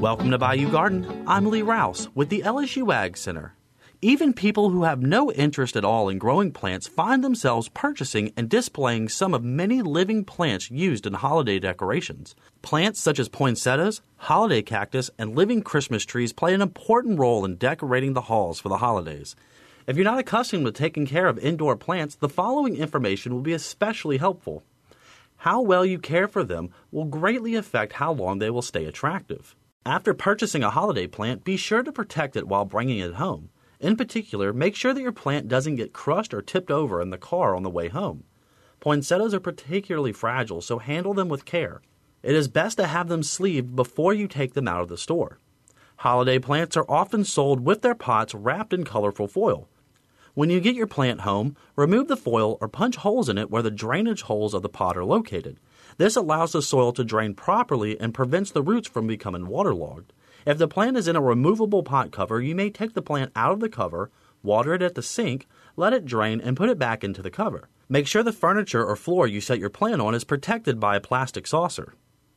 Welcome to Bayou Garden. I'm Lee Rouse with the LSU Ag Center. Even people who have no interest at all in growing plants find themselves purchasing and displaying some of many living plants used in holiday decorations. Plants such as poinsettias, holiday cactus, and living Christmas trees play an important role in decorating the halls for the holidays. If you're not accustomed to taking care of indoor plants, the following information will be especially helpful. How well you care for them will greatly affect how long they will stay attractive. After purchasing a holiday plant, be sure to protect it while bringing it home. In particular, make sure that your plant doesn't get crushed or tipped over in the car on the way home. Poinsettias are particularly fragile, so handle them with care. It is best to have them sleeved before you take them out of the store. Holiday plants are often sold with their pots wrapped in colorful foil. When you get your plant home, remove the foil or punch holes in it where the drainage holes of the pot are located. This allows the soil to drain properly and prevents the roots from becoming waterlogged. If the plant is in a removable pot cover, you may take the plant out of the cover, water it at the sink, let it drain, and put it back into the cover. Make sure the furniture or floor you set your plant on is protected by a plastic saucer.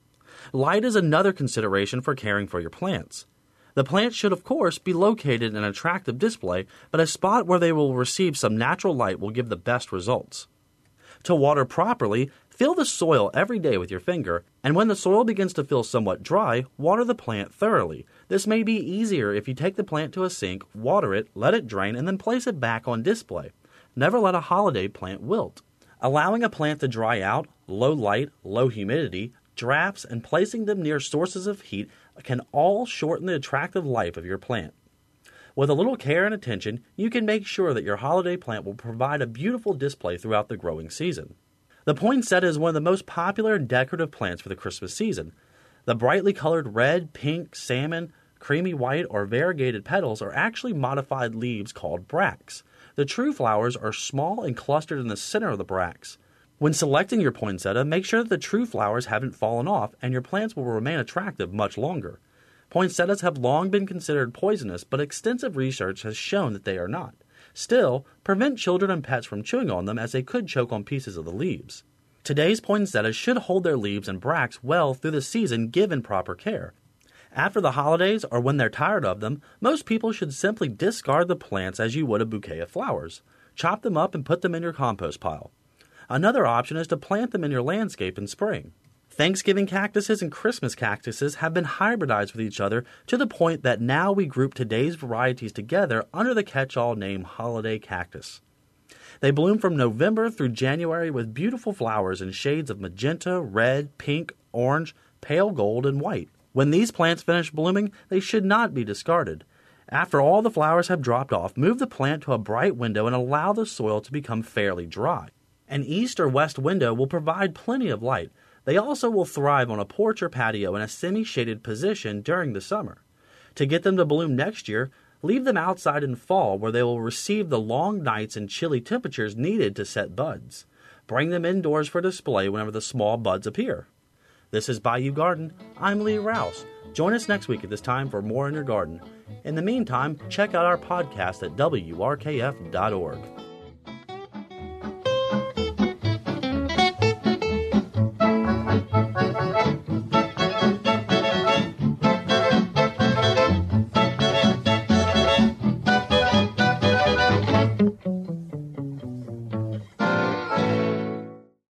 Light is another consideration for caring for your plants. The plant should, of course, be located in an attractive display, but a spot where they will receive some natural light will give the best results. To water properly, fill the soil every day with your finger, and when the soil begins to feel somewhat dry, water the plant thoroughly. This may be easier if you take the plant to a sink, water it, let it drain, and then place it back on display. Never let a holiday plant wilt. Allowing a plant to dry out, low light, low humidity, drafts, and placing them near sources of heat can all shorten the attractive life of your plant. With a little care and attention, you can make sure that your holiday plant will provide a beautiful display throughout the growing season. The poinsettia is one of the most popular decorative plants for the Christmas season. The brightly colored red, pink, salmon, creamy white, or variegated petals are actually modified leaves called bracts. The true flowers are small and clustered in the center of the bracts. When selecting your poinsettia, make sure that the true flowers haven't fallen off and your plants will remain attractive much longer. Poinsettias have long been considered poisonous, but extensive research has shown that they are not. Still, prevent children and pets from chewing on them as they could choke on pieces of the leaves. Today's poinsettias should hold their leaves and bracts well through the season given proper care. After the holidays or when they're tired of them, most people should simply discard the plants as you would a bouquet of flowers. Chop them up and put them in your compost pile. Another option is to plant them in your landscape in spring. Thanksgiving cactuses and Christmas cactuses have been hybridized with each other to the point that now we group today's varieties together under the catch-all name holiday cactus. They bloom from November through January with beautiful flowers in shades of magenta, red, pink, orange, pale gold, and white. When these plants finish blooming, they should not be discarded. After all the flowers have dropped off, move the plant to a bright window and allow the soil to become fairly dry. An east or west window will provide plenty of light. They also will thrive on a porch or patio in a semi-shaded position during the summer. To get them to bloom next year, leave them outside in fall where they will receive the long nights and chilly temperatures needed to set buds. Bring them indoors for display whenever the small buds appear. This is Bayou Garden. I'm Lee Rouse. Join us next week at this time for more in your garden. In the meantime, check out our podcast at WRKF.org.